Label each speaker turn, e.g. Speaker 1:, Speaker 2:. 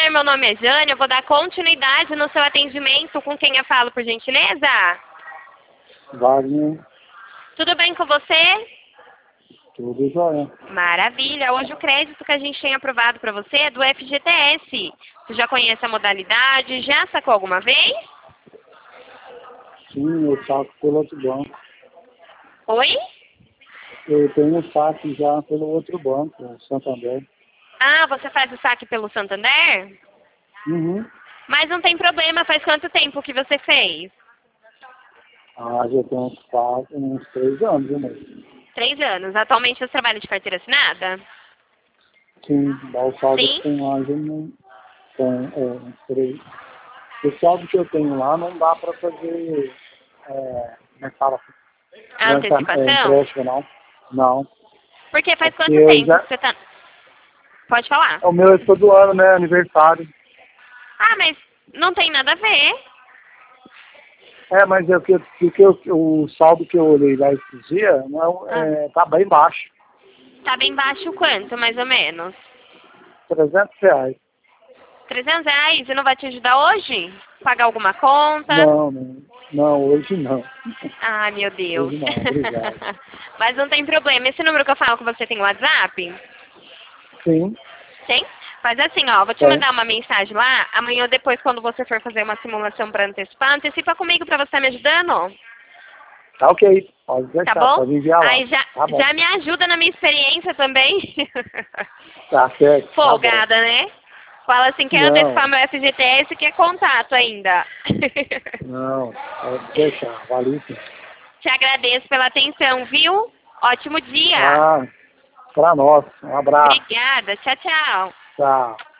Speaker 1: prazer, meu nome é Jane, eu vou dar continuidade no seu atendimento. Com quem eu falo, por gentileza?
Speaker 2: Wagner,
Speaker 1: Tudo bem com você?
Speaker 2: tudo jóia.
Speaker 1: Maravilha. Hoje o crédito que a gente tem aprovado para você é do FGTS. Você já conhece a modalidade? Já sacou alguma vez?
Speaker 2: Sim, eu saco pelo outro banco.
Speaker 1: Oi?
Speaker 2: Eu tenho saque já pelo outro banco, o Santander.
Speaker 1: Ah, você faz o saque pelo Santander?
Speaker 2: Uhum.
Speaker 1: Mas não tem problema, faz quanto tempo que você fez?
Speaker 2: Ah, já tem uns 3 anos, né?
Speaker 1: 3 anos. Atualmente você trabalha de carteira assinada?
Speaker 2: Sim, dá o saldo
Speaker 1: Sim?
Speaker 2: que tem lá, já não tem, uns 3. O saldo que eu tenho lá não dá para fazer, como é que fala?
Speaker 1: A antecipação?
Speaker 2: Empréstimo, não. Não.
Speaker 1: Porque
Speaker 2: É
Speaker 1: faz
Speaker 2: porque
Speaker 1: quanto
Speaker 2: eu
Speaker 1: tempo que
Speaker 2: já...
Speaker 1: você tá... Pode falar.
Speaker 2: O meu é todo ano, né? Aniversário.
Speaker 1: Ah, mas não tem nada a ver.
Speaker 2: Mas é o saldo que eu olhei lá esses dias não,
Speaker 1: Ah,
Speaker 2: tá bem baixo.
Speaker 1: tá bem baixo quanto, mais ou menos?
Speaker 2: R$ 300.
Speaker 1: 300 reais e não vai te ajudar hoje? Pagar alguma conta?
Speaker 2: Não, não, não, hoje não.
Speaker 1: Ah, meu Deus.
Speaker 2: Hoje não, obrigado.
Speaker 1: Mas não tem problema. Esse número que eu falo com você tem WhatsApp?
Speaker 2: Sim,
Speaker 1: Tem? Faz assim, ó, vou te
Speaker 2: tem.
Speaker 1: mandar uma mensagem lá. Amanhã ou depois, quando você for fazer uma simulação para antecipar, antecipa comigo para você estar me ajudando.
Speaker 2: Tá ok, pode
Speaker 1: Tá
Speaker 2: deixar,
Speaker 1: bom?
Speaker 2: pode enviar lá.
Speaker 1: Aí já,
Speaker 2: Tá bom.
Speaker 1: já me ajuda na minha experiência também.
Speaker 2: Tá certo, tá bom.
Speaker 1: Folgada, né? Fala assim, quer antecipar
Speaker 2: Não,
Speaker 1: meu FGTS, quer contato ainda.
Speaker 2: não, pode deixar, valeu sim.
Speaker 1: Te agradeço pela atenção, viu? Ótimo dia.
Speaker 2: Ah, pra nós, um abraço,
Speaker 1: Obrigada. Tchau, tchau.
Speaker 2: tchau.